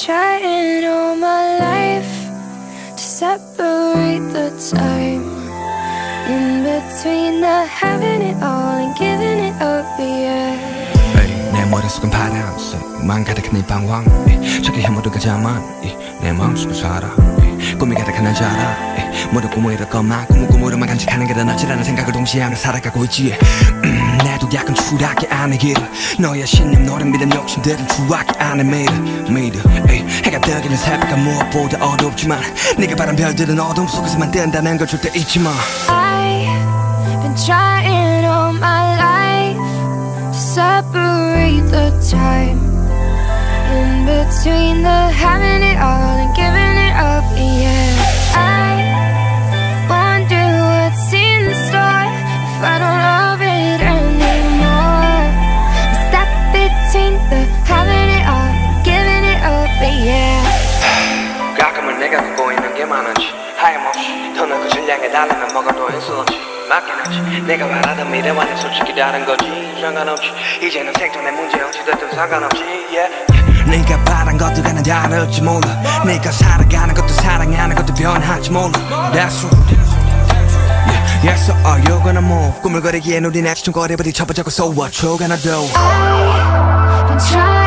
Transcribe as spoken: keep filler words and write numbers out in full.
trying all my life to separate the time in between the having it all and giving it up, yeah. 내 머릿속은 파란색 만 가득한 이 방황 저기 모두가 자만 내 마음속을 살아 꿈이 가득한 날 자라 모두 꿈을 것만 꿈을 꿈으로만 간직하는 게 더 낫지라는 생각을 동시에 하며 살아가고 있지. 음, 나도 약간 추락해 안에 길을 너의 신념 노력 믿음 욕심들은 추락해 안에 매일 매일 해가 뜨기는 새벽은 무엇보다 어둡지만 네가 바란 별들은 어둠 속에서만 뜬다는 걸 절대 잊지 마. I've been trying all my life to separate the time in between the having it all and giving it up, yeah. I wonder what's in store if I don't love it anymore. I'm stuck between the having it all and giving it up, yeah. 가끔은 내가 갖고 있는 게 많은지 하염없이 더 넓은 향해 달리면 뭐가 더 있을지 맞긴 하지. 내가 바라던 미래와는 솔직히 다른 거지. 상관없이 이제는 생존의 문제 어찌됐든 상관없이 yeah. 네가 바란 것도 나는 다를지 몰라. 네가 살아가는 것도 사랑하는 것도 변할지 몰라. That's right. Yeah, yeah, so are you gonna move? 꿈을 거리기엔 우린 아직 좀 거리버리 쳐보자고. So what you gonna do? I've been trying